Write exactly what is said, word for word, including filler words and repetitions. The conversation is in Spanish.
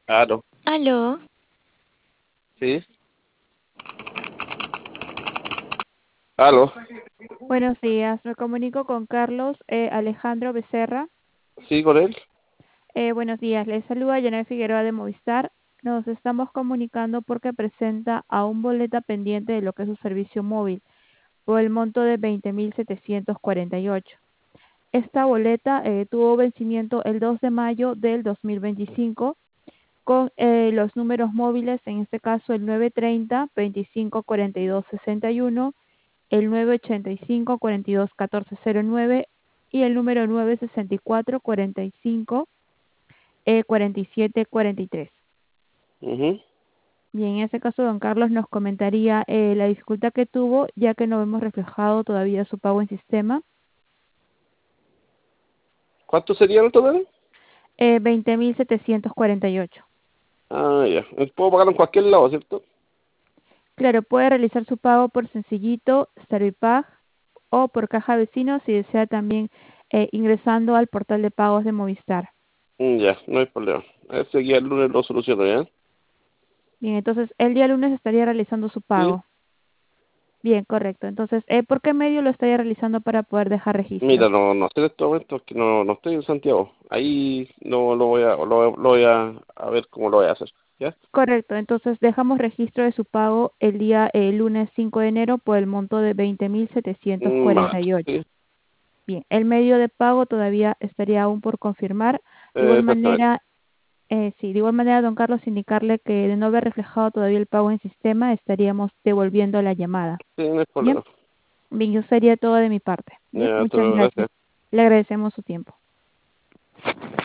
Claro, Aló, sí, aló, Buenos días, me comunico con Carlos eh, Alejandro Becerra. sí, con él. Eh, buenos días, les saluda Janet Figueroa de Movistar. Nos estamos comunicando porque presenta a un boleta pendiente de lo que es su servicio móvil por el monto de veinte mil setecientos cuarenta y ocho. Esta boleta eh, tuvo vencimiento el dos de mayo del dos mil veinticinco con eh, los números móviles, en este caso el nueve treinta, veinticinco cuarenta y dos sesenta y uno, el nueve ochenta y cinco, cuarenta y dos catorce cero nueve y el número nueve sesenta y cuatro, cuarenta y cinco, eh, cuarenta y siete cuarenta y tres. Ujú. Y en ese caso, don Carlos nos comentaría eh, la dificultad que tuvo, ya que no hemos reflejado todavía su pago en sistema. ¿Cuánto sería el total? Eh, veinte mil setecientos cuarenta y ocho. Ah, ya. Puedo pagar en cualquier lado, ¿cierto? Claro, puede realizar su pago por Sencillito, Servipag o por Caja Vecino si desea también eh, ingresando al portal de pagos de Movistar. Mm, ya, no hay problema. Ese guía el lunes lo soluciono, ¿ya? Bien, entonces el día lunes estaría realizando su Sí. pago. Bien, correcto. Entonces, eh, ¿por qué medio lo estaría realizando para poder dejar registro? Mira, no, no sé en estos momentos que no, no estoy en Santiago. Ahí no lo voy a, lo, lo voy a, a ver cómo lo voy a hacer, ¿ya? Correcto, entonces dejamos registro de su pago el día eh, lunes cinco de enero por el monto de veinte mil setecientos Mm, vale, cuarenta y ocho. sí, Bien, el medio de pago todavía estaría aún por confirmar. De eh, igual exactamente. manera, eh, sí, de igual manera, don Carlos, indicarle que de no haber reflejado todavía el pago en sistema, estaríamos devolviendo la llamada. Sí, no hay Bien, problema. bien, yo sería todo de mi parte. Bien, Ya, te muchas lo gracias. gracias. Le agradecemos su tiempo.